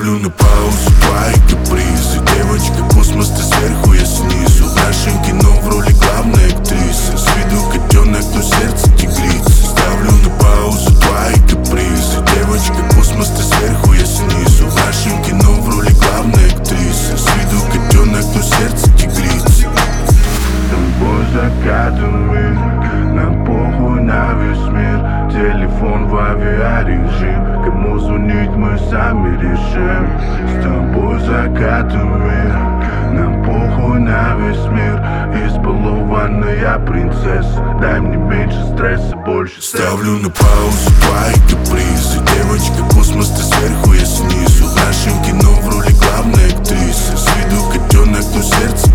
Ставлю на паузу твои капризы. Девочка, космос, ты сверху, я снизу. В нашем кино в роли главной актрисы. С виду котенок, но сердце тигрица. Ставлю на паузу твои капризы. Девочка, космос, ты сверху, я снизу. В нашем кино в роли главной актрисы. С виду котенок, но сердце тигрица. Тобой закатами, нам похуй на весь мир. Телефон в авиарежим, кому звонить мы сами решим. С тобой закатами, нам похуй на весь мир. Избалованная принцесса, дай мне меньше стресса, больше секса. Ставлю на паузу твои капризы. Девочка, космос, ты сверху, я снизу. В нашем кино в роли главной актрисы. С виду котенок, но сердце